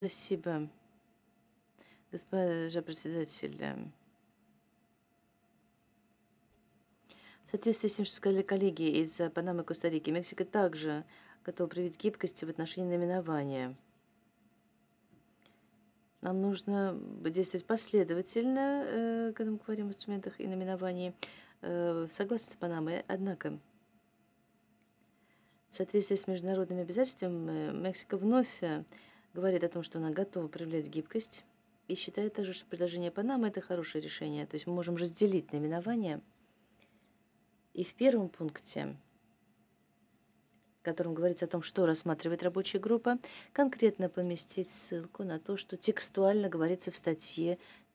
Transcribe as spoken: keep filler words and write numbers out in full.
Спасибо, госпожа председатель. Эм, В соответствии с тем, что сказали коллеги из э, Панамы и Коста-Рики, Мексика также готова проявить гибкость в отношении наименования. Нам нужно б- действовать последовательно, э, когда мы говорим о инструментах и наименовании. Э, Согласна с Панамой, однако, в соответствии с международными обязательствами, Мексика вновь э, говорит о том, что она готова проявлять гибкость и считает также, что предложение Панамы– это хорошее решение. То есть мы можем разделить наименование. И в первом пункте, в котором говорится о том, что рассматривает рабочая группа, конкретно поместить ссылку на то, что текстуально говорится в статье